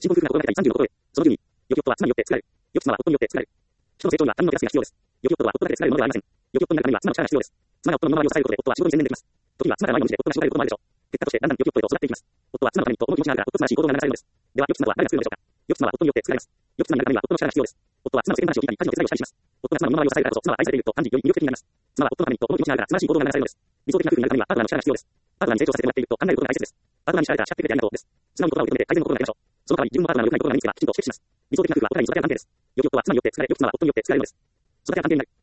新婚夫婦が心がけたい30のことへ。その10に、良き夫は妻によって作られる。良き妻は夫によって作られる。人の成長には他人の手助けが必要です。良き夫は夫だけで作られるものではありません。良き夫になるためには妻の力が必要です。妻が夫の身の回りを支えることで夫は仕事に専念できます。時には妻が前の道で夫が紹介することもあるでしょう。結果としてだんだん良き夫へと育っていきます。夫は妻のためにと夫の気持ちがあるから夫とならしい行動が流されるのです。では、良き妻とは誰が作るのでしょうか。良き妻は夫によって作られます。良き妻になるためには夫の力が必要です。夫は妻の世間話を聞いたり、家事の手伝いをしたりします。夫が妻の身の回りを支えるからこそ妻は愛されていると感じ、より魅力的になります。妻は夫のためにと夫の気持ちがあるから素晴らしい行動が流されるのです。理想的な夫婦になるためにはパートナーの力が必要です。パートナーに成長させてもらっていると考えることが大切です。パートナーに力が叱ってくれてありがとうです。素直に言葉を受け止めて改善の心がけましょう。その代わり自分もパートナーの良くないところが何かきちんと指摘します。理想的な夫婦はお互いに育て合う関係です。良き夫は妻によって作られ、良き妻は夫によって作られるのです。育て合う関係になる。